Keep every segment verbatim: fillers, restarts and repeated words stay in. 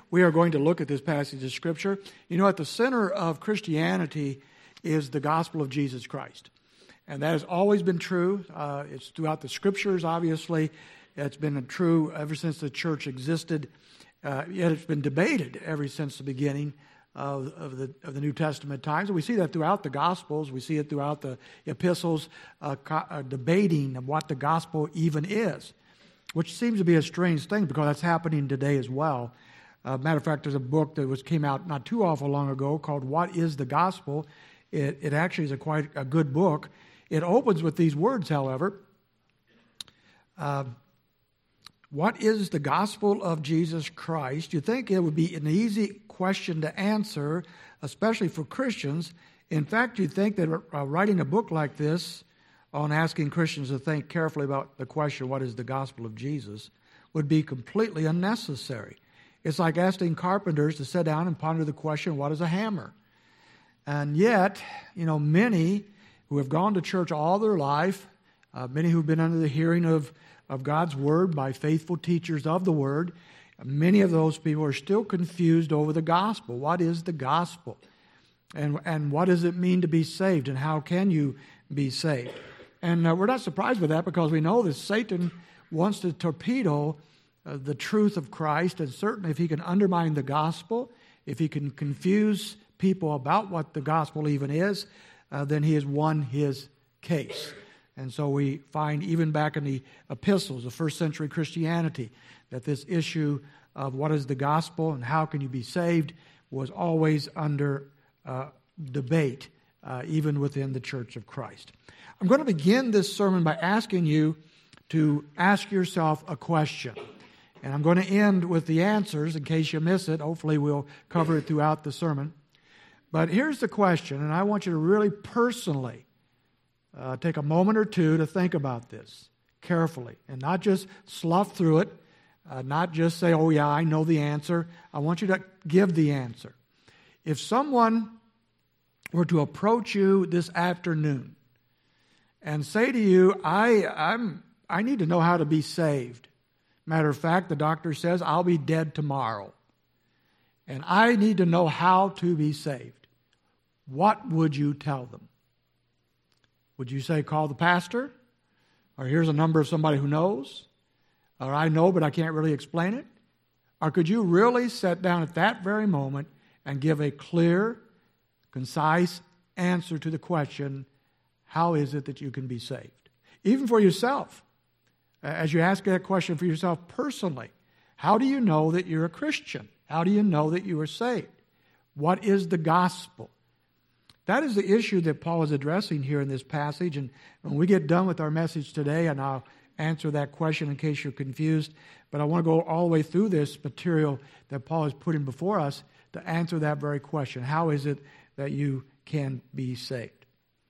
we are going to look at this passage of Scripture. You know, at the center of Christianity is the gospel of Jesus Christ. And that has always been true. Uh, it's throughout the Scriptures, obviously. It's been true ever since the church existed. Uh, yet it's been debated ever since the beginning of, of, the, of the New Testament times. And we see that throughout the Gospels. We see it throughout the epistles, uh, co- uh, debating of what the gospel even is, which seems to be a strange thing because that's happening today as well. Uh, matter of fact, there's a book that was came out not too awful long ago called What is the Gospel? It, it actually is a quite a good book. It opens with these words, however. Uh, what is the gospel of Jesus Christ? You'd think it would be an easy question to answer, especially for Christians. In fact, you'd think that uh, writing a book like this on asking Christians to think carefully about the question, what is the gospel of Jesus, would be completely unnecessary. It's like asking carpenters to sit down and ponder the question, what is a hammer? And yet, you know, many who have gone to church all their life, uh, many who've been under the hearing of, of God's Word by faithful teachers of the Word, many of those people are still confused over the gospel. What is the gospel? And, and what does it mean to be saved? And how can you be saved? And uh, we're not surprised by that because we know that Satan wants to torpedo uh, the truth of Christ. And certainly if he can undermine the gospel, if he can confuse people about what the gospel even is, uh, then he has won his case. And so we find even back in the epistles of first century Christianity that this issue of what is the gospel and how can you be saved was always under uh, debate, uh, even within the Church of Christ. I'm going to begin this sermon by asking you to ask yourself a question. And I'm going to end with the answers in case you miss it. Hopefully we'll cover it throughout the sermon. But here's the question, and I want you to really personally uh, take a moment or two to think about this carefully and not just slough through it, uh, not just say, oh yeah, I know the answer. I want you to give the answer. If someone were to approach you this afternoon and say to you, I, I'm, I need to know how to be saved. Matter of fact, the doctor says I'll be dead tomorrow. And I need to know how to be saved. What would you tell them? Would you say, call the pastor? Or here's a number of somebody who knows? Or I know, but I can't really explain it? Or could you really sit down at that very moment and give a clear, concise answer to the question, how is it that you can be saved? Even for yourself. As you ask that question for yourself personally, how do you know that you're a Christian? How do you know that you are saved? What is the gospel? That is the issue that Paul is addressing here in this passage. And when we get done with our message today, and I'll answer that question in case you're confused, but I want to go all the way through this material that Paul is putting before us to answer that very question. How is it that you can be saved?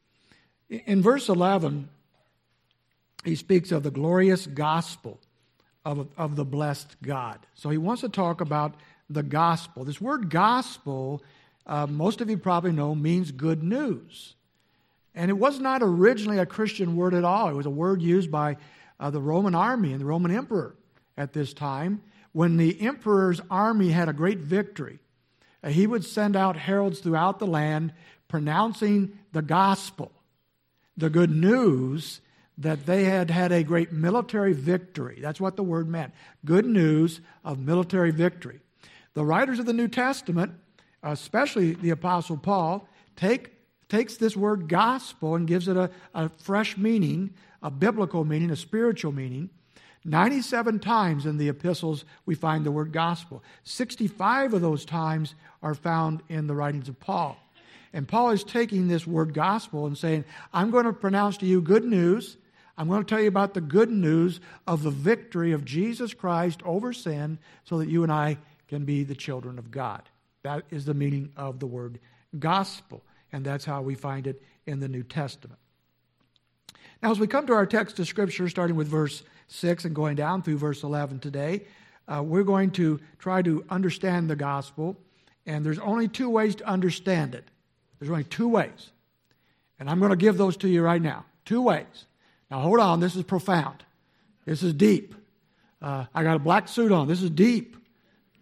In verse eleven, he speaks of the glorious gospel of, of the blessed God. So he wants to talk about the gospel. This word gospel, uh, most of you probably know, means good news. And it was not originally a Christian word at all. It was a word used by uh, the Roman army and the Roman emperor at this time. When the emperor's army had a great victory, uh, he would send out heralds throughout the land pronouncing the gospel, the good news that they had had a great military victory. That's what the word meant. Good news of military victory. The writers of the New Testament, especially the Apostle Paul, take, takes this word gospel and gives it a, a fresh meaning, a biblical meaning, a spiritual meaning. ninety-seven times in the epistles we find the word gospel. sixty-five of those times are found in the writings of Paul. And Paul is taking this word gospel and saying, I'm going to pronounce to you good news. I'm going to tell you about the good news of the victory of Jesus Christ over sin so that you and I can be the children of God. That is the meaning of the word gospel. And that's how we find it in the New Testament. Now, as we come to our text of Scripture, starting with verse six and going down through verse eleven today, uh, we're going to try to understand the gospel. And there's only two ways to understand it. There's only two ways. And I'm going to give those to you right now. Two ways. Now, hold on. This is profound. This is deep. Uh, I got a black suit on. This is deep.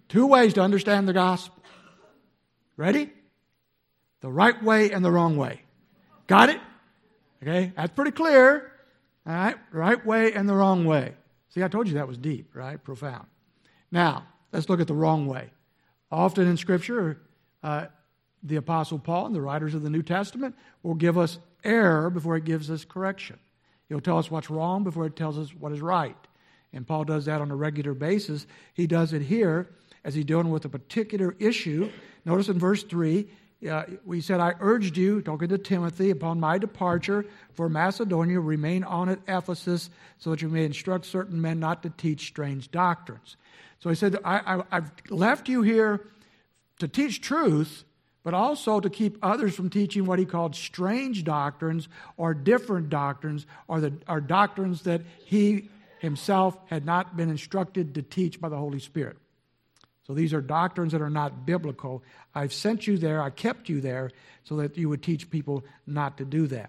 Two ways to understand the gospel. Ready? The right way and the wrong way. Got it? Okay, that's pretty clear. All right, right way and the wrong way. See, I told you that was deep, right? Profound. Now, let's look at the wrong way. Often in Scripture, uh, the Apostle Paul and the writers of the New Testament will give us error before it gives us correction. He'll tell us what's wrong before it tells us what is right. And Paul does that on a regular basis. He does it here as he's dealing with a particular issue. Notice in verse three, uh, we said, I urged you, talking to Timothy, upon my departure for Macedonia, remain on at Ephesus so that you may instruct certain men not to teach strange doctrines. So he said, I, I, I've left you here to teach truth, but also to keep others from teaching what he called strange doctrines or different doctrines or, the, or doctrines that he himself had not been instructed to teach by the Holy Spirit. So these are doctrines that are not biblical. I've sent you there, I kept you there, so that you would teach people not to do that.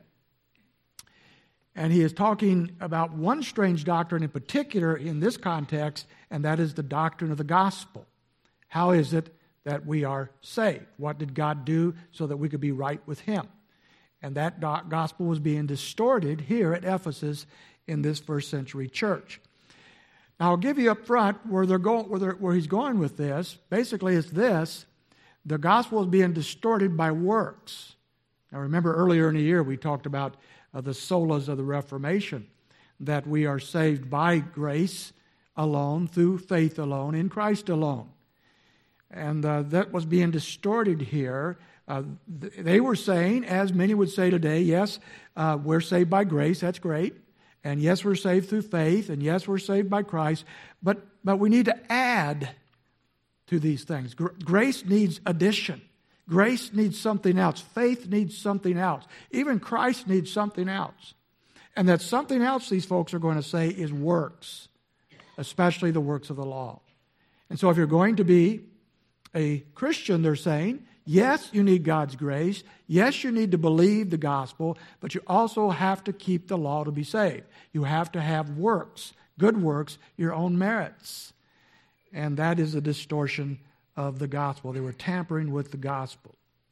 And he is talking about one strange doctrine in particular in this context, and that is the doctrine of the gospel. How is it that we are saved? What did God do so that we could be right with Him? And that gospel was being distorted here at Ephesus in this first century church. Now, I'll give you up front where they're going, where, they're, where he's going with this. Basically, it's this: the gospel is being distorted by works. Now, remember earlier in the year we talked about uh, the solas of the Reformation, that we are saved by grace alone, through faith alone, in Christ alone. And uh, that was being distorted here. Uh, th- they were saying, as many would say today, yes, uh, we're saved by grace, that's great. And yes, we're saved through faith, and yes, we're saved by Christ, but, but we need to add to these things. Gr- grace needs addition. Grace needs something else. Faith needs something else. Even Christ needs something else. And that something else, these folks are going to say, is works, especially the works of the law. And so if you're going to be a Christian, they're saying, yes, you need God's grace. Yes, you need to believe the gospel, but you also have to keep the law to be saved. You have to have works, good works, your own merits. And that is a distortion of the gospel. They were tampering with the gospel.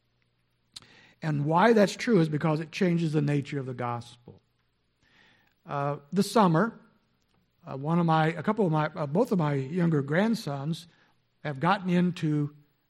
And why that's true is because it changes the nature of the gospel. Uh, this summer, uh, one of my, a couple of my, uh, both of my younger grandsons have gotten into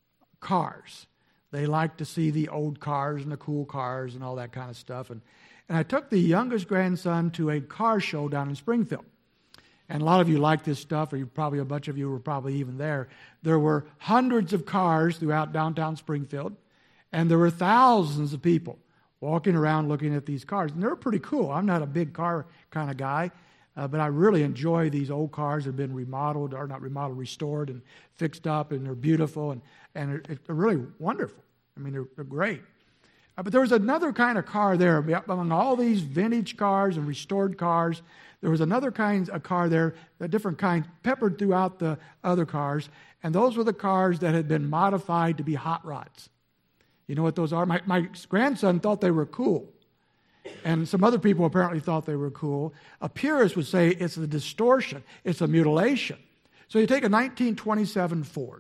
cars. They like to see the old cars and the cool cars and all that kind of stuff. And, and I took the youngest grandson to a car show down in Springfield. And a lot of you like this stuff, or you probably a bunch of you were probably even there. There were hundreds of cars throughout downtown Springfield, and there were thousands of people walking around looking at these cars. And they were pretty cool. I'm not a big car kind of guy, uh, but I really enjoy these old cars that have been remodeled, or not remodeled, restored and fixed up, and they're beautiful, and, and they're, they're really wonderful. I mean, they're, they're great. Uh, but there was another kind of car there. Among all these vintage cars and restored cars, there was another kind of car there, a different kind, peppered throughout the other cars. And those were the cars that had been modified to be hot rods. You know what those are? My, my grandson thought they were cool. And some other people apparently thought they were cool. A purist would say it's a distortion. It's a mutilation. So you take a nineteen twenty-seven Ford.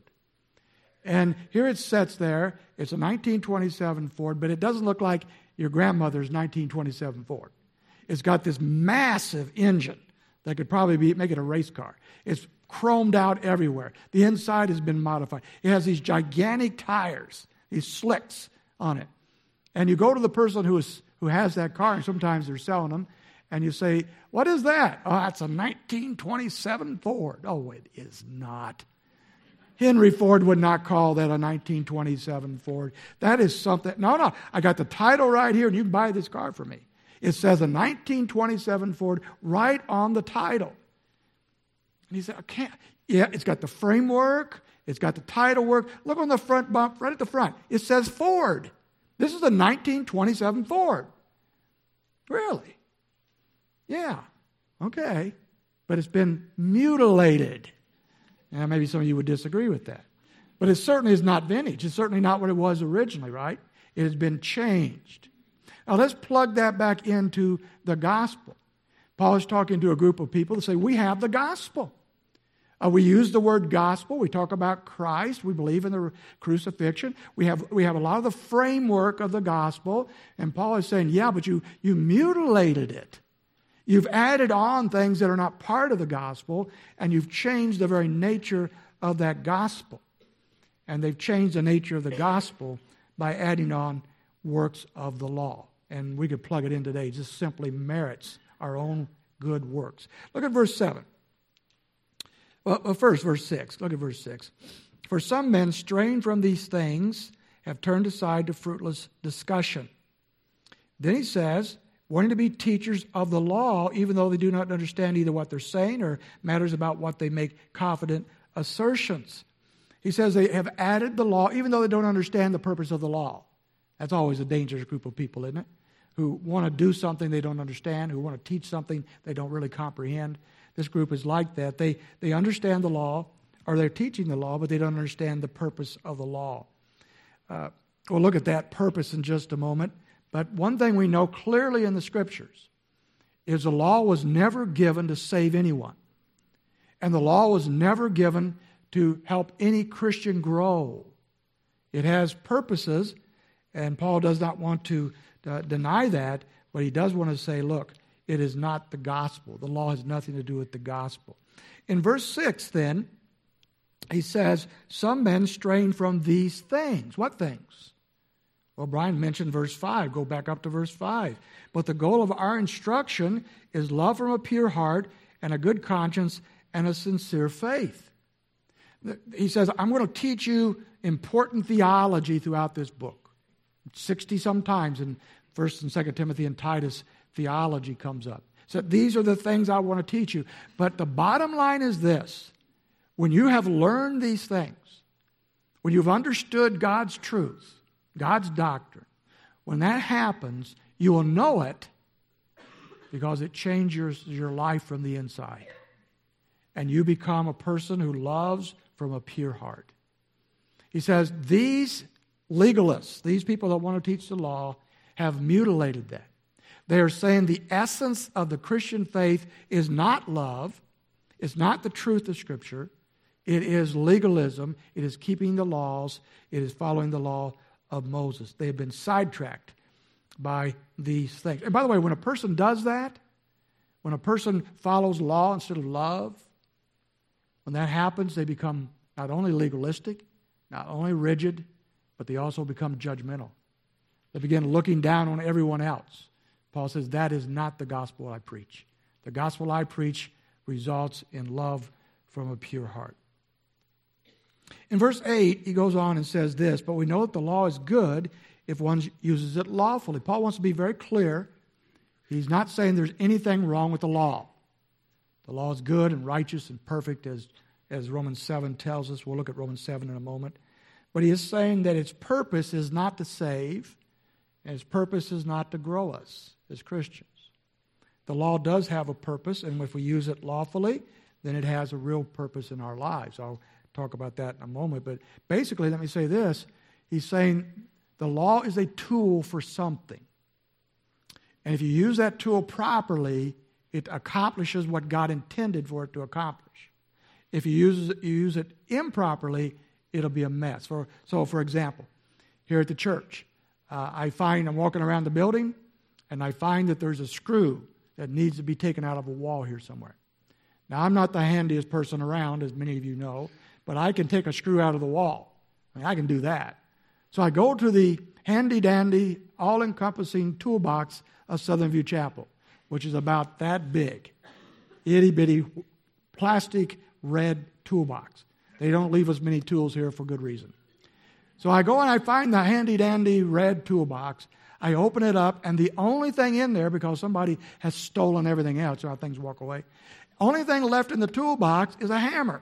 And here it sits there. It's a nineteen twenty-seven Ford, but it doesn't look like your grandmother's nineteen twenty-seven Ford. It's got this massive engine that could probably be, make it a race car. It's chromed out everywhere. The inside has been modified. It has these gigantic tires, these slicks on it. And you go to the person who is who has that car, and sometimes they're selling them, and you say, what is that? Oh, that's a nineteen twenty-seven Ford. Oh, it is not. Henry Ford would not call that a nineteen twenty-seven Ford. That is something. No, no, I got the title right here, and you can buy this car for me. It says a nineteen twenty-seven Ford right on the title. And he said, I can't. Yeah, it's got the framework. It's got the title work. Look on the front bump, right at the front. It says Ford. This is a nineteen twenty-seven Ford. Really? Yeah. Okay. But it's been mutilated. Now, maybe some of you would disagree with that. But it certainly is not vintage. It's certainly not what it was originally, right? It has been changed. Now, let's plug that back into the gospel. Paul is talking to a group of people that say, we have the gospel. Uh, we use the word gospel. We talk about Christ. We believe in the crucifixion. We have, we have a lot of the framework of the gospel. And Paul is saying, yeah, but you, you mutilated it. You've added on things that are not part of the gospel, and you've changed the very nature of that gospel. And they've changed the nature of the gospel by adding on works of the law. And we could plug it in today. It just simply merits our own good works. Look at verse seven. Well, first, verse six. Look at verse six. For some men straying from these things have turned aside to fruitless discussion. Then he says, wanting to be teachers of the law, even though they do not understand either what they're saying or matters about what they make confident assertions. He says they have added the law, even though they don't understand the purpose of the law. That's always a dangerous group of people, isn't it? Who want to do something they don't understand, who want to teach something they don't really comprehend. This group is like that. They, they understand the law, or they're teaching the law, but they don't understand the purpose of the law. Uh, we'll look at that purpose in just a moment. But one thing we know clearly in the Scriptures is the law was never given to save anyone. And the law was never given to help any Christian grow. It has purposes, and Paul does not want to uh, deny that, but he does want to say, look, it is not the gospel. The law has nothing to do with the gospel. In verse six, then, he says, some men straying from these things. What things? Well, Brian mentioned verse five. Go back up to verse five. But the goal of our instruction is love from a pure heart and a good conscience and a sincere faith. He says, I'm going to teach you important theology throughout this book. sixty-some times in First and Second Timothy and Titus, theology comes up. So these are the things I want to teach you. But the bottom line is this. When you have learned these things, when you've understood God's truth, God's doctrine, when that happens, you will know it because it changes your life from the inside. And you become a person who loves from a pure heart. He says, these legalists, these people that want to teach the law, have mutilated that. They are saying the essence of the Christian faith is not love, it's not the truth of Scripture, it is legalism, it is keeping the laws, it is following the law of Moses. They have been sidetracked by these things. And by the way, when a person does that, when a person follows law instead of love, when that happens, they become not only legalistic, not only rigid, but they also become judgmental. They begin looking down on everyone else. Paul says, that is not the gospel I preach. The gospel I preach results in love from a pure heart. In verse eight, he goes on and says this, but we know that the law is good if one uses it lawfully. Paul wants to be very clear. He's not saying there's anything wrong with the law. The law is good and righteous and perfect, as, as Romans seven tells us. We'll look at Romans seven in a moment. But he is saying that its purpose is not to save, and its purpose is not to grow us as Christians. The law does have a purpose, and if we use it lawfully, then it has a real purpose in our lives. I'll talk about that in a moment. But basically, let me say this. He's saying the law is a tool for something. And if you use that tool properly, it accomplishes what God intended for it to accomplish. If you use it, you use it improperly, it'll be a mess. For, so, for example, here at the church, uh, I find I'm walking around the building, and I find that there's a screw that needs to be taken out of a wall here somewhere. Now, I'm not the handiest person around, as many of you know, but I can take a screw out of the wall. I mean, I can do that. So I go to the handy-dandy, all-encompassing toolbox of Southern View Chapel, which is about that big, itty-bitty plastic red toolbox. They don't leave us many tools here for good reason. So I go and I find the handy-dandy red toolbox. I open it up, and the only thing in there, because somebody has stolen everything else, so how things walk away, only thing left in the toolbox is a hammer.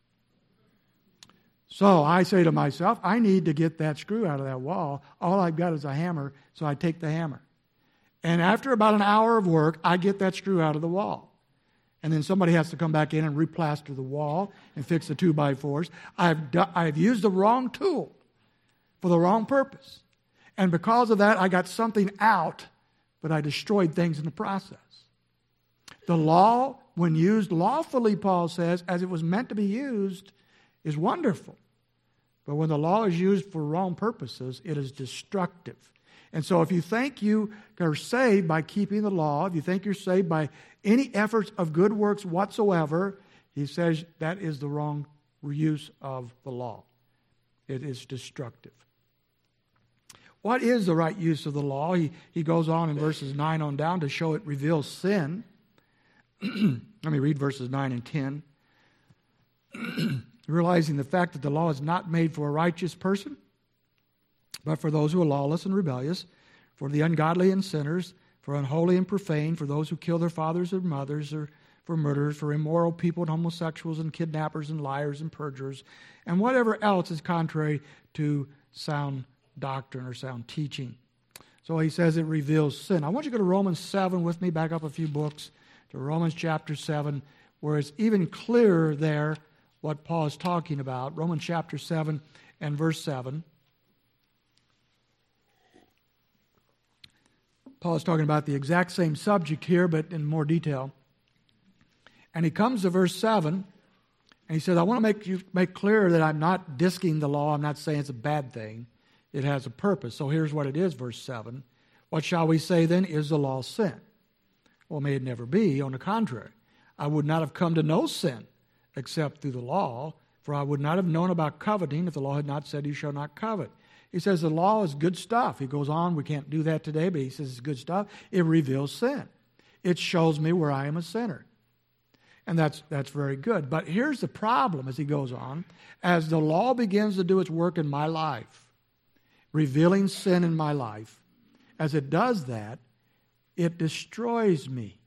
So I say to myself, I need to get that screw out of that wall. All I've got is a hammer, so I take the hammer. And after about an hour of work, I get that screw out of the wall. And then somebody has to come back in and replaster the wall and fix the two by fours. I've, do, I've used the wrong tool for the wrong purpose. And because of that, I got something out, but I destroyed things in the process. The law when used lawfully, Paul says, as it was meant to be used, is wonderful. But when the law is used for wrong purposes, it is destructive. And so if you think you are saved by keeping the law, if you think you're saved by any efforts of good works whatsoever, he says that is the wrong use of the law. It is destructive. What is the right use of the law? He, he goes on in verses nine on down to show it reveals sin. Let me read verses nine and ten. Realizing the fact that the law is not made for a righteous person, but for those who are lawless and rebellious, for the ungodly and sinners, for unholy and profane, for those who kill their fathers and mothers, or for murderers, for immoral people and homosexuals and kidnappers and liars and perjurers, and whatever else is contrary to sound doctrine or sound teaching. So he says it reveals sin. I want you to go to Romans seven with me, back up a few books, to Romans chapter seven, where it's even clearer there what Paul is talking about. Romans chapter seven and verse seven. Paul is talking about the exact same subject here, but in more detail. And he comes to verse seven, and he says, I want to make you make clear that I'm not disking the law. I'm not saying it's a bad thing. It has a purpose. So here's what it is, verse seven. What shall we say then? Is the law sin? Well, may it never be. On the contrary, I would not have come to know sin except through the law, for I would not have known about coveting if the law had not said you shall not covet. He says the law is good stuff. He goes on, we can't do that today, but he says it's good stuff. It reveals sin. It shows me where I am a sinner. And that's that's very good. But here's the problem as he goes on. As the law begins to do its work in my life, revealing sin in my life, as it does that, it destroys me.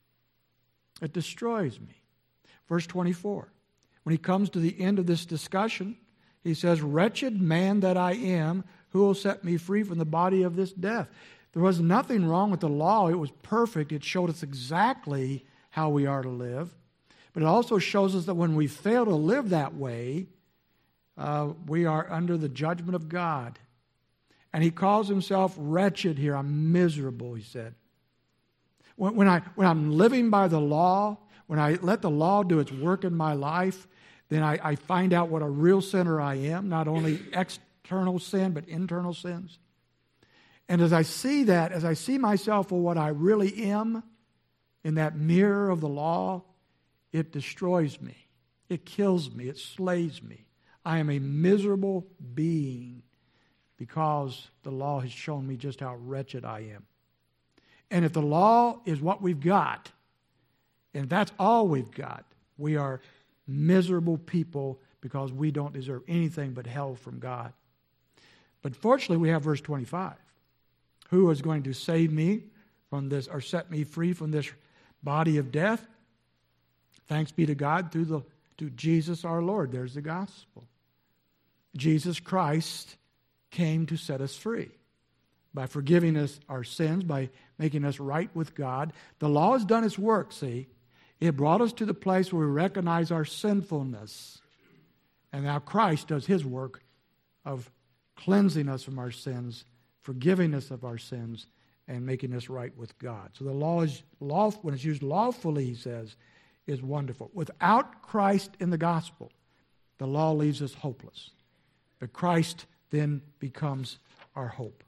It destroys me. Verse twenty-four. When he comes to the end of this discussion, he says, wretched man that I am, who will set me free from the body of this death? There was nothing wrong with the law. It was perfect. It showed us exactly how we are to live. But it also shows us that when we fail to live that way, uh, we are under the judgment of God. And he calls himself wretched here. I'm miserable, he said. When, when, I, when I'm living by the law, when I let the law do its work in my life, then I, I find out what a real sinner I am, not only external sin, but internal sins. And as I see that, as I see myself for what I really am in that mirror of the law, it destroys me. It kills me. It slays me. I am a miserable being because the law has shown me just how wretched I am. And if the law is what we've got, and that's all we've got, we are miserable people because we don't deserve anything but hell from God. But fortunately, we have verse twenty-five. Who is going to save me from this, or set me free from this body of death? Thanks be to God through the to Jesus our Lord. There's the gospel. Jesus Christ came to set us free by forgiving us our sins, by making us right with God. The law has done its work, see. It brought us to the place where we recognize our sinfulness. And now Christ does his work of cleansing us from our sins, forgiving us of our sins, and making us right with God. So the law is law when it's used lawfully, he says, is wonderful. Without Christ in the gospel, the law leaves us hopeless. But Christ then becomes our hope.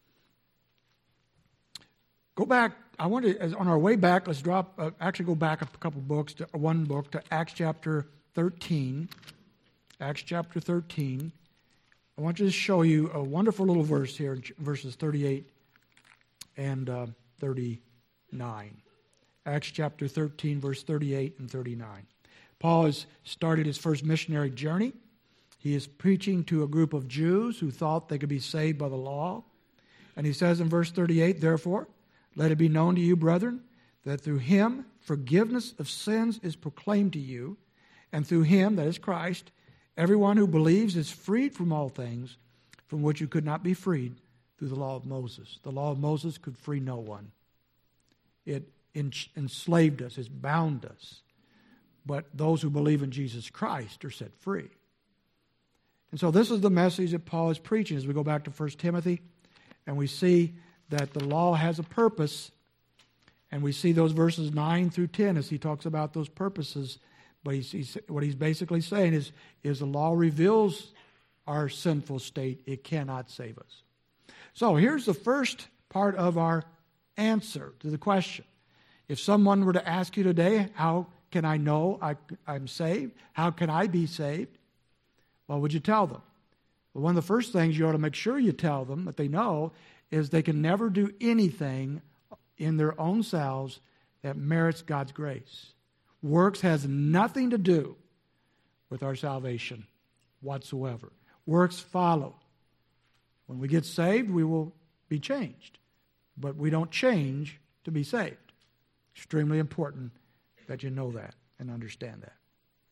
Go back. I want to, as on our way back, let's drop, uh, actually go back a couple books, to one book, to Acts chapter thirteen. Acts chapter thirteen. I want to just show you a wonderful little verse here, verses thirty-eight and uh, thirty-nine. Acts chapter thirteen, verse thirty-eight and thirty-nine. Paul has started his first missionary journey. He is preaching to a group of Jews who thought they could be saved by the law. And he says in verse thirty-eight, therefore, let it be known to you, brethren, that through him forgiveness of sins is proclaimed to you, and through him, that is Christ, everyone who believes is freed from all things from which you could not be freed through the law of Moses. The law of Moses could free no one. It enslaved us, it bound us. But those who believe in Jesus Christ are set free. And so this is the message that Paul is preaching as we go back to First Timothy, and we see that the law has a purpose, And we see those verses nine through ten as he talks about those purposes. But he's, he's, what he's basically saying is, is the law reveals our sinful state. It cannot save us. So here's the first part of our answer to the question. If someone were to ask you today, how can I know I, I'm saved? How can I be saved? What would you tell them? Well, one of the first things you ought to make sure you tell them that they know is they can never do anything in their own selves that merits God's grace. Works has nothing to do with our salvation whatsoever. Works follow. When we get saved, we will be changed. But we don't change to be saved. Extremely important that you know that and understand that.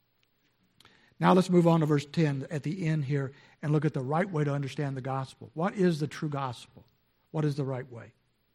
Now let's move on to verse ten at the end here and look at the right way to understand the gospel. What is the true gospel? What is the right way?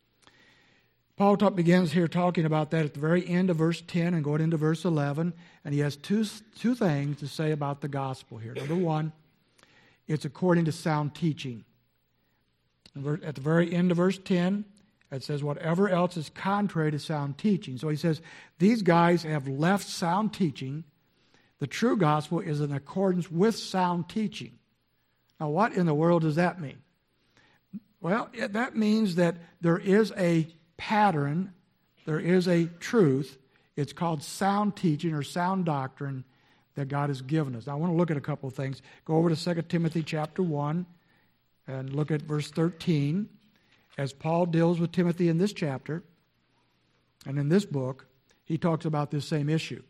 Paul talk, begins here talking about that at the very end of verse ten and going into verse eleven. And he has two, two things to say about the gospel here. Number one, it's according to sound teaching. At the very end of verse ten, it says, whatever else is contrary to sound teaching. So he says, these guys have left sound teaching. The true gospel is in accordance with sound teaching. Now, what in the world does that mean? Well, it, that means that there is a pattern, there is a truth. It's called sound teaching or sound doctrine that God has given us. Now, I want to look at a couple of things. Go over to Second Timothy chapter one and look at verse thirteen. As Paul deals with Timothy in this chapter and in this book, he talks about this same issue.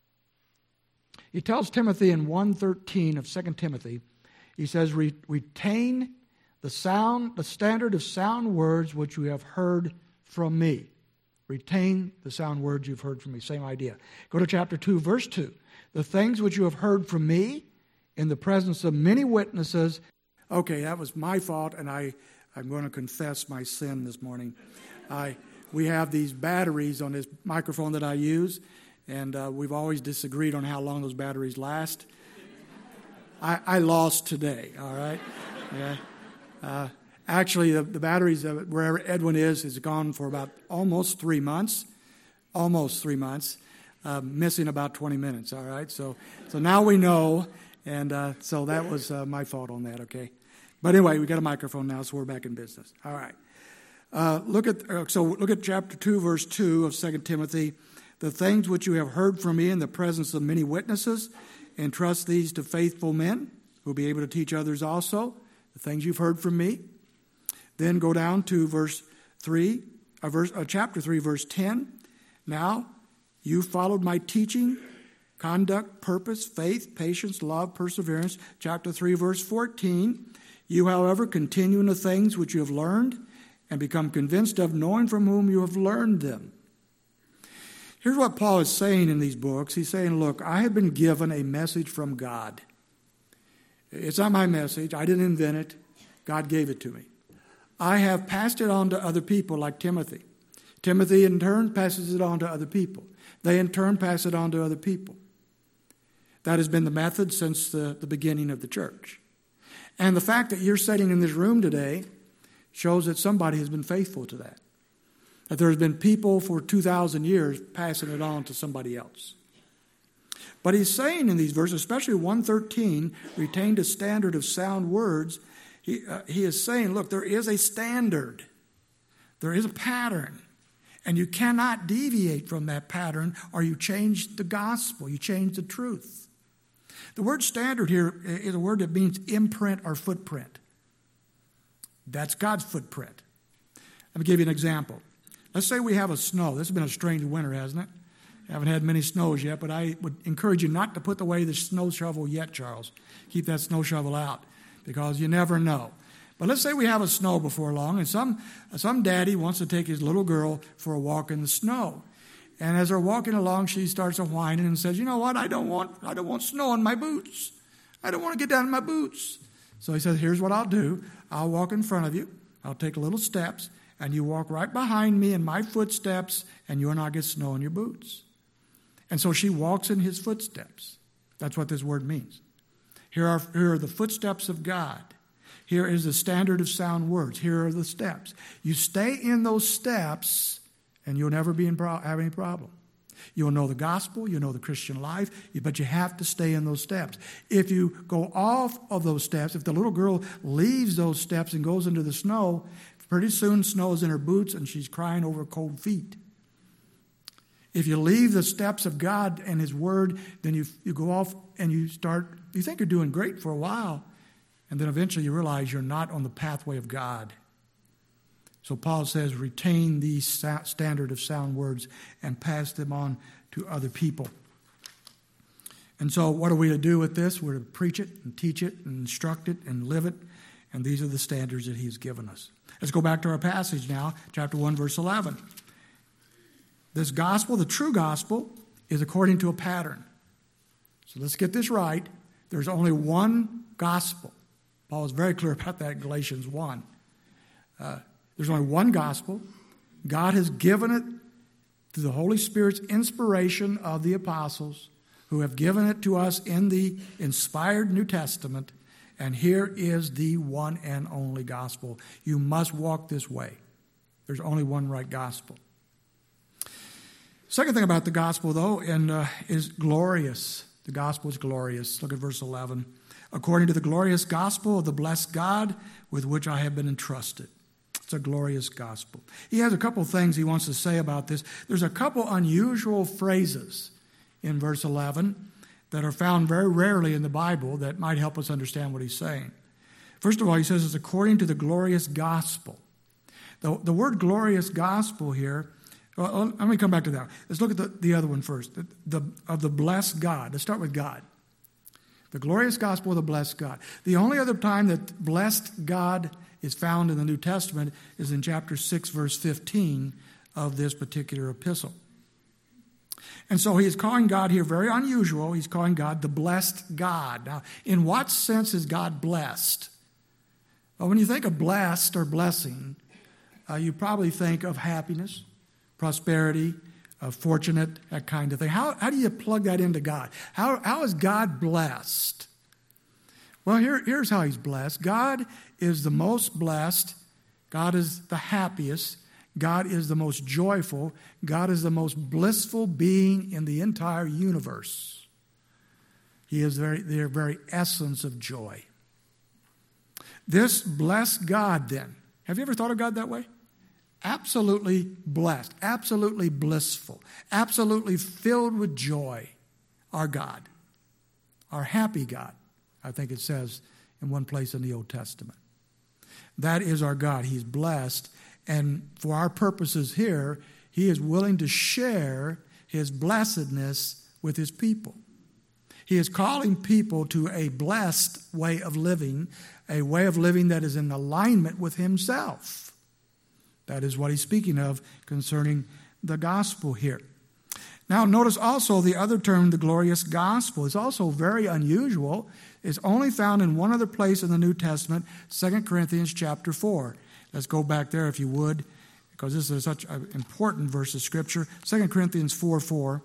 He tells Timothy in one thirteen of Second Timothy, he says, retain the sound, the standard of sound words which you have heard from me. Retain the sound words you've heard from me. Same idea. Go to chapter two, verse two. The things which you have heard from me in the presence of many witnesses. Okay, that was my fault, and I, I'm going to confess my sin this morning. I we have these batteries on this microphone that I use, and uh, we've always disagreed on how long those batteries last. I, I lost today, all right? Yeah. Uh, actually, the, the batteries, uh, wherever Edwin is, has gone for about almost three months. Almost three months. Uh, missing about twenty minutes, all right? So so now we know, and uh, so that was uh, my fault on that, okay? But anyway, we got a microphone now, so we're back in business. All right. Uh, look at uh, so look at chapter two, verse two of Second Timothy. The things which you have heard from me in the presence of many witnesses, entrust these to faithful men who will be able to teach others also. The things you've heard from me. Then go down to verse three, uh, verse, uh, chapter three, verse ten. Now, you followed my teaching, conduct, purpose, faith, patience, love, perseverance. Chapter three, verse fourteen. You, however, continue in the things which you have learned and become convinced of, knowing from whom you have learned them. Here's what Paul is saying in these books. He's saying, look, I have been given a message from God. It's not my message. I didn't invent it. God gave it to me. I have passed it on to other people like Timothy. Timothy, in turn, passes it on to other people. They, in turn, pass it on to other people. That has been the method since the, the beginning of the church. And the fact that you're sitting in this room today shows that somebody has been faithful to that. That there's been people for two thousand years passing it on to somebody else. But he's saying in these verses, especially one thirteen, retained a standard of sound words. He, uh, he is saying, look, there is a standard. There is a pattern. And you cannot deviate from that pattern or you change the gospel. You change the truth. The word standard here is a word that means imprint or footprint. That's God's footprint. Let me give you an example. Let's say we have a snow. This has been a strange winter, hasn't it? Haven't had many snows yet, but I would encourage you not to put away the snow shovel yet, Charles. Keep that snow shovel out because you never know. But let's say we have a snow before long, and some some daddy wants to take his little girl for a walk in the snow. And as they're walking along, she starts whining and says, you know what, I don't want I don't want snow on my boots. I don't want to get down in my boots. So he says, here's what I'll do. I'll walk in front of you. I'll take little steps, and you walk right behind me in my footsteps, and you'll not get snow in your boots. And so she walks in his footsteps. That's what this word means. Here are, here are the footsteps of God. Here is the standard of sound words. Here are the steps. You stay in those steps, and you'll never be in pro- have any problem. You'll know the gospel, you'll know the Christian life, but you have to stay in those steps. If you go off of those steps, if the little girl leaves those steps and goes into the snow, pretty soon snow is in her boots and she's crying over cold feet. If you leave the steps of God and His Word, then you, you go off and you start, you think you're doing great for a while, and then eventually you realize you're not on the pathway of God. So Paul says, retain these standard of sound words and pass them on to other people. And so what are we to do with this? We're to preach it and teach it and instruct it and live it. And these are the standards that He's given us. Let's go back to our passage now, chapter one, verse eleven. This gospel, the true gospel, is according to a pattern. So let's get this right. There's only one gospel. Paul is very clear about that in Galatians one. Uh, There's only one gospel. God has given it through the Holy Spirit's inspiration of the apostles, who have given it to us in the inspired New Testament. And here is the one and only gospel. You must walk this way. There's only one right gospel. Second thing about the gospel, though, and, uh, is glorious. The gospel is glorious. Look at verse eleven. According to the glorious gospel of the blessed God with which I have been entrusted. It's a glorious gospel. He has a couple things he wants to say about this. There's a couple unusual phrases in verse eleven that are found very rarely in the Bible that might help us understand what he's saying. First of all, he says it's according to the glorious gospel. The, the word glorious gospel here, well, let me come back to that. Let's look at the, the other one first, the, the, of the blessed God. Let's start with God. The glorious gospel of the blessed God. The only other time that blessed God is found in the New Testament is in chapter six, verse fifteen of this particular epistle. And so he is calling God here very unusual. He's calling God the blessed God. Now, in what sense is God blessed? Well, when you think of blessed or blessing, uh, you probably think of happiness, prosperity, uh, fortunate, that kind of thing. How, how do you plug that into God? How, how is God blessed? Well, here, here's how He's blessed. God is the most blessed. God is the happiest. God is the most joyful. God is the most blissful being in the entire universe. He is very, the very essence of joy. This blessed God, then, have you ever thought of God that way? Absolutely blessed, absolutely blissful, absolutely filled with joy. Our God, our happy God, I think it says in one place in the Old Testament. That is our God. He's blessed. And for our purposes here, He is willing to share His blessedness with His people. He is calling people to a blessed way of living, a way of living that is in alignment with Himself. That is what He's speaking of concerning the gospel here. Now, notice also the other term, the glorious gospel, is also very unusual. It's only found in one other place in the New Testament, Second Corinthians chapter four. Let's go back there if you would, because this is such an important verse of Scripture. Second Corinthians four four.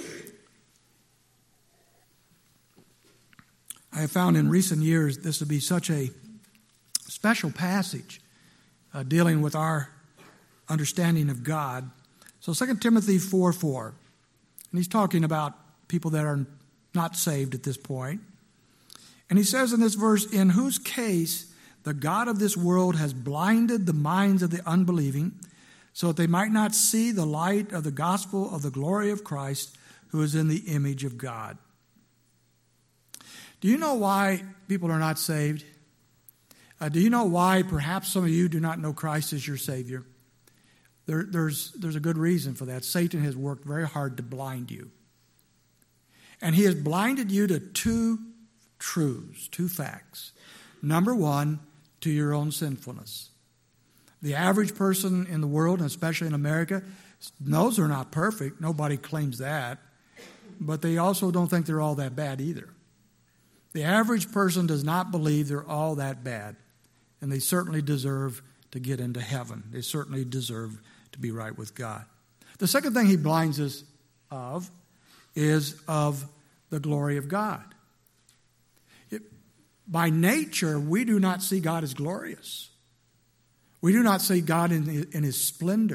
I have found in recent years this to be such a special passage uh, dealing with our understanding of God. So Second Timothy four four. And he's talking about people that are not saved at this point. And he says in this verse, in whose case the God of this world has blinded the minds of the unbelieving, so that they might not see the light of the gospel of the glory of Christ, who is in the image of God. Do you know why people are not saved? Uh, do you know why perhaps some of you do not know Christ as your Savior? There, there's, there's a good reason for that. Satan has worked very hard to blind you. And he has blinded you to two truths, two facts. Number one, to your own sinfulness. The average person in the world, and especially in America, knows they're not perfect. Nobody claims that. But they also don't think they're all that bad either. The average person does not believe they're all that bad. And they certainly deserve to get into heaven. They certainly deserve to be right with God. The second thing he blinds us of is of the glory of God. It, by nature, we do not see God as glorious. We do not see God in, in His splendor.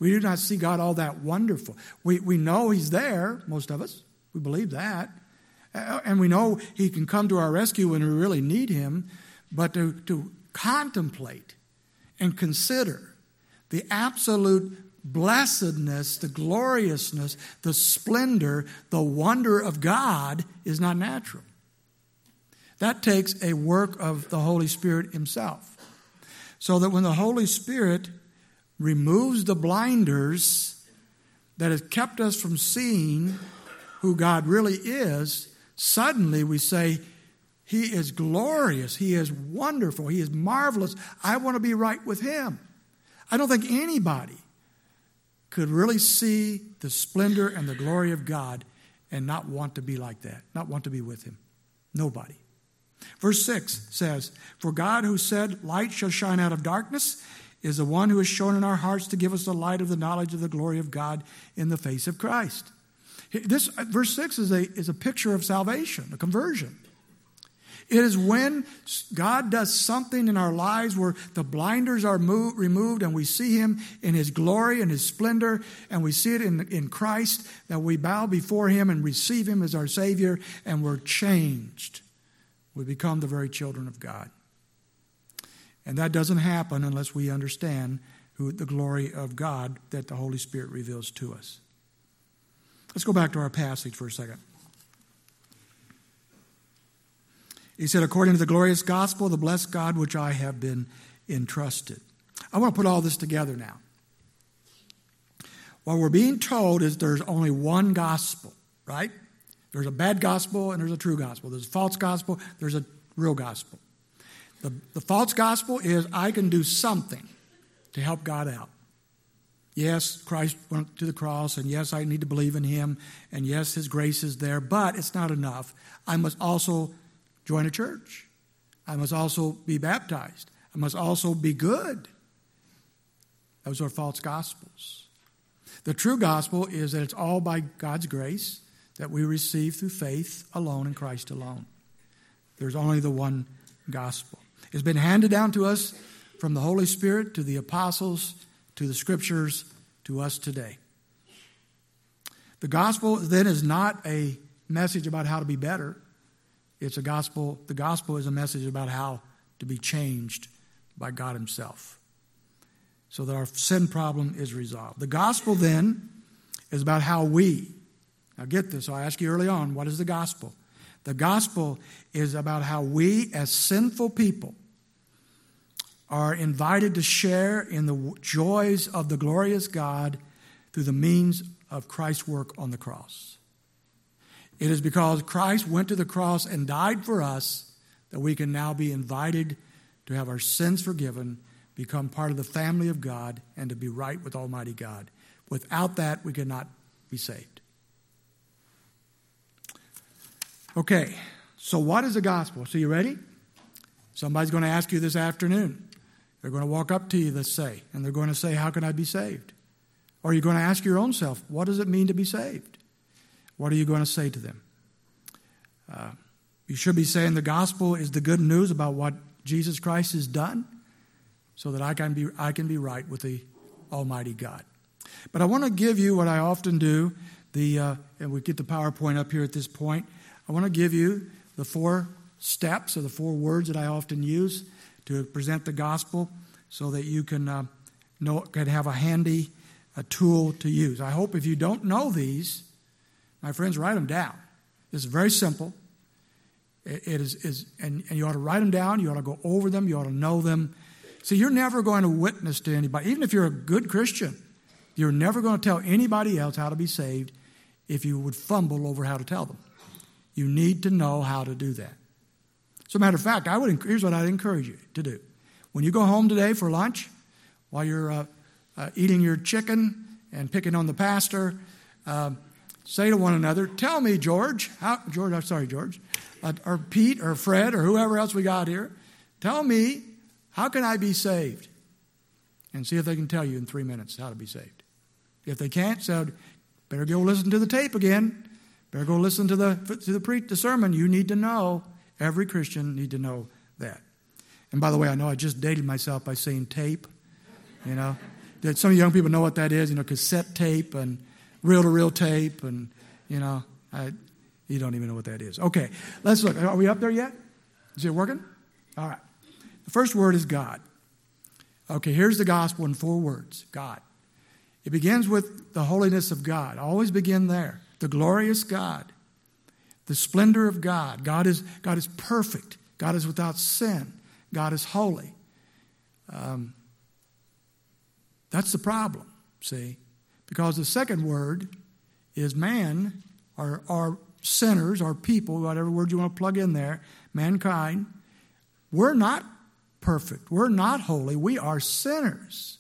We do not see God all that wonderful. We, we know He's there, most of us. We believe that. And we know He can come to our rescue when we really need Him. But to, to contemplate and consider the absolute blessedness, the gloriousness, the splendor, the wonder of God is not natural. That takes a work of the Holy Spirit Himself. So that when the Holy Spirit removes the blinders that has kept us from seeing who God really is, suddenly we say, He is glorious, He is wonderful, He is marvelous. I want to be right with Him. I don't think anybody could really see the splendor and the glory of God and not want to be like that, not want to be with Him. Nobody. Verse six says, "For God who said, 'Light shall shine out of darkness,' is the one who has shone in our hearts to give us the light of the knowledge of the glory of God in the face of Christ." This verse six is a, is a picture of salvation, a conversion. It is when God does something in our lives where the blinders are moved, removed and we see Him in His glory and His splendor, and we see it in, in Christ, that we bow before Him and receive Him as our Savior, and we're changed. We become the very children of God. And that doesn't happen unless we understand who the glory of God that the Holy Spirit reveals to us. Let's go back to our passage for a second. He said, "According to the glorious gospel of the blessed God which I have been entrusted." I want to put all this together now. What we're being told is there's only one gospel, right? There's a bad gospel and there's a true gospel. There's a false gospel, there's a real gospel. The, the false gospel is I can do something to help God out. Yes, Christ went to the cross, and yes, I need to believe in Him, and yes, His grace is there, but it's not enough. I must also join a church. I must also be baptized. I must also be good. Those are false gospels. The true gospel is that it's all by God's grace that we receive through faith alone in Christ alone. There's only the one gospel. It's been handed down to us from the Holy Spirit to the apostles, to the scriptures, to us today. The gospel then is not a message about how to be better. It's a gospel. The gospel is a message about how to be changed by God Himself, so that our sin problem is resolved. The gospel then is about how we, now get this, so I asked you early on, what is the gospel? The gospel is about how we as sinful people are invited to share in the joys of the glorious God through the means of Christ's work on the cross. It is because Christ went to the cross and died for us that we can now be invited to have our sins forgiven, become part of the family of God, and to be right with Almighty God. Without that, we cannot be saved. Okay, so what is the gospel? So you ready? Somebody's going to ask you this afternoon. They're going to walk up to you, let's say, and they're going to say, how can I be saved? Or you're going to ask your own self, what does it mean to be saved? What are you going to say to them? Uh, you should be saying the gospel is the good news about what Jesus Christ has done so that I can be, I can be right with the Almighty God. But I want to give you what I often do, the uh, and we get the PowerPoint up here at this point. I want to give you the four steps or the four words that I often use to present the gospel so that you can uh, know, can have a handy a tool to use. I hope if you don't know these, my friends, write them down. This is very simple. It, it is, is and, and you ought to write them down. You ought to go over them. You ought to know them. See, you're never going to witness to anybody. Even if you're a good Christian, you're never going to tell anybody else how to be saved if you would fumble over how to tell them. You need to know how to do that. As a matter of fact, I would. Here's what I'd encourage you to do. When you go home today for lunch, while you're uh, uh, eating your chicken and picking on the pastor, uh, say to one another, tell me, George, how, George, I'm sorry, George, uh, or Pete or Fred or whoever else we got here, tell me, how can I be saved? And see if they can tell you in three minutes how to be saved. If they can't, so better go listen to the tape again. Better go listen to the to the, pre, the sermon. You need to know. Every Christian need to know that. And by the way, I know I just dated myself by saying tape, you know, that some young people know what that is, you know, cassette tape and reel-to-reel tape, and, you know, I, you don't even know what that is. Okay, let's look. Are we up there yet? Is it working? All right. The first word is God. Okay, here's the gospel in four words, God. It begins with the holiness of God. Always begin there. The glorious God. The splendor of God. God is, God is perfect. God is without sin. God is holy. Um, that's the problem, see? Because the second word is man, or, or sinners, or people, whatever word you want to plug in there, mankind. We're not perfect. We're not holy. We are sinners.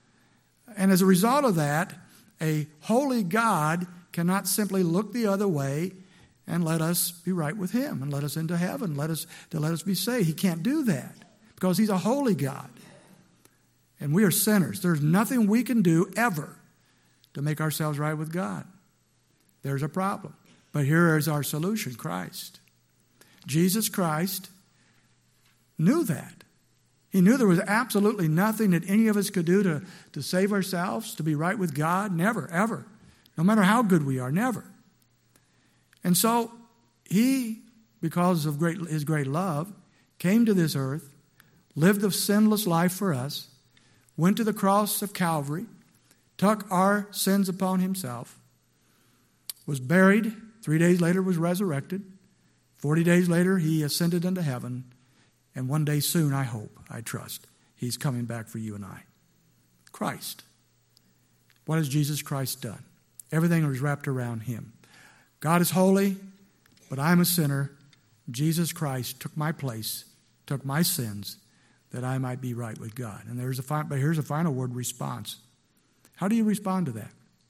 And as a result of that, a holy God cannot simply look the other way and let us be right with him and let us into heaven, let us to let us be saved. He can't do that because he's a holy God. And we are sinners. There's nothing we can do ever to make ourselves right with God. There's a problem. But here is our solution, Christ. Jesus Christ knew that. He knew there was absolutely nothing that any of us could do to, to save ourselves, to be right with God. Never, ever. No matter how good we are, never. And so he, because of great, his great love, came to this earth, lived a sinless life for us, went to the cross of Calvary, took our sins upon himself, was buried, three days later was resurrected, forty days later he ascended into heaven, and one day soon, I hope, I trust, he's coming back for you and I. Christ. What has Jesus Christ done? Everything was wrapped around him. God is holy, but I'm a sinner. Jesus Christ took my place, took my sins, that I might be right with God. And there's a fi- but here's a final word, response. How do you respond to that?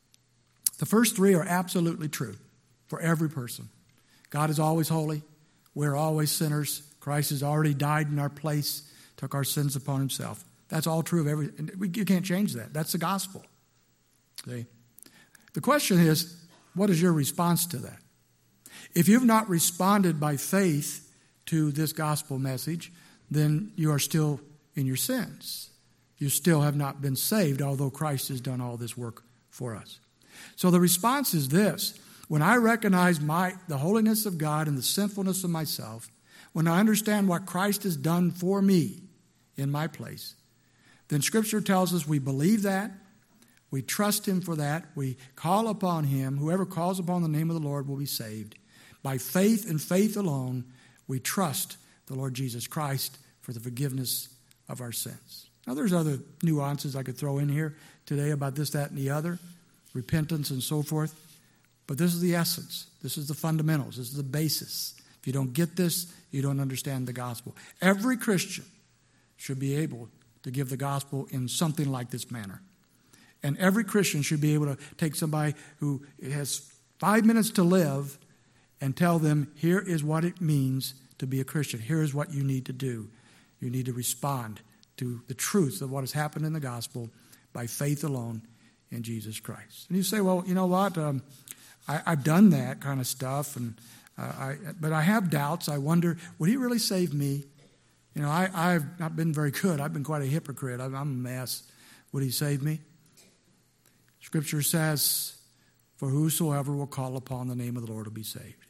The first three are absolutely true for every person. God is always holy. We're always sinners. Christ has already died in our place, took our sins upon himself. That's all true of every, you can't change that. That's the gospel. See? The question is, what is your response to that? If you've not responded by faith to this gospel message, then you are still in your sins. You still have not been saved, although Christ has done all this work for us. So the response is this. When I recognize my the holiness of God and the sinfulness of myself, when I understand what Christ has done for me in my place, then Scripture tells us we believe that, we trust him for that, we call upon him. Whoever calls upon the name of the Lord will be saved. By faith and faith alone, we trust the Lord Jesus Christ for the forgiveness of our sins. Now, there's other nuances I could throw in here today about this, that, and the other, repentance and so forth. But this is the essence. This is the fundamentals. This is the basis. If you don't get this, you don't understand the gospel. Every Christian should be able to give the gospel in something like this manner. And every Christian should be able to take somebody who has five minutes to live and tell them, here is what it means to be a Christian. Here is what you need to do. You need to respond to the truth of what has happened in the gospel by faith alone in Jesus Christ. And you say, well, you know what? Um, I, I've done that kind of stuff, and uh, I, but I have doubts. I wonder, would he really save me? You know, I, I've not been very good. I've been quite a hypocrite. I'm, I'm a mess. Would he save me? Scripture says, for whosoever will call upon the name of the Lord will be saved.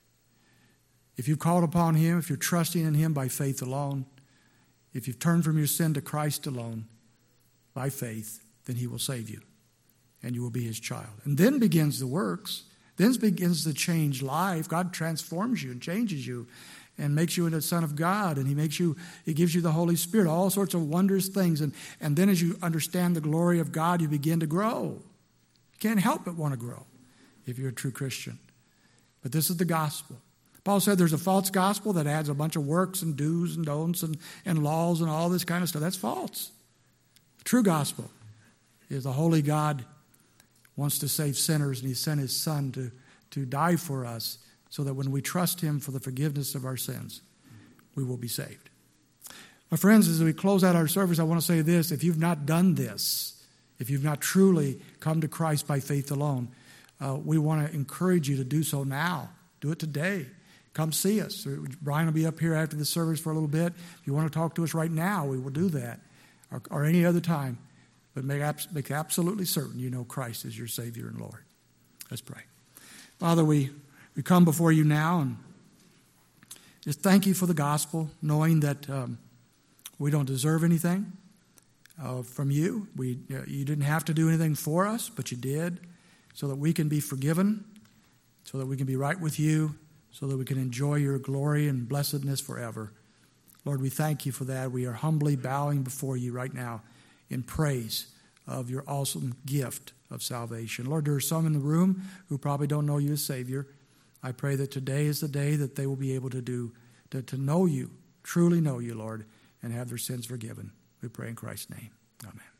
If you've called upon him, if you're trusting in him by faith alone, if you've turned from your sin to Christ alone by faith, then he will save you, and you will be his child. And then begins the works. Then begins the changed life. God transforms you and changes you and makes you into a son of God, and he makes you, he gives you the Holy Spirit, all sorts of wondrous things. And, and then as you understand the glory of God, you begin to grow. You can't help but want to grow if you're a true Christian. But this is the gospel. Paul said there's a false gospel that adds a bunch of works and do's and don'ts and, and laws and all this kind of stuff. That's false. The true gospel is the holy God wants to save sinners, and he sent his son to, to die for us so that when we trust him for the forgiveness of our sins, we will be saved. My friends, as we close out our service, I want to say this. If you've not done this, if you've not truly come to Christ by faith alone, uh, we want to encourage you to do so now. Do it today. Come see us. Brian will be up here after the service for a little bit. If you want to talk to us right now, we will do that, or, or any other time. but make, make absolutely certain you know Christ is your Savior and Lord. Let's pray. Father, we, we come before you now and just thank you for the gospel, knowing that um, we don't deserve anything uh, from you. We uh, you didn't have to do anything for us, but you did, so that we can be forgiven, so that we can be right with you, so that we can enjoy your glory and blessedness forever. Lord, we thank you for that. We are humbly bowing before you right now in praise of your awesome gift of salvation. Lord, there are some in the room who probably don't know you as Savior. I pray that today is the day that they will be able to do, to, to know you, truly know you, Lord, and have their sins forgiven. We pray in Christ's name. Amen.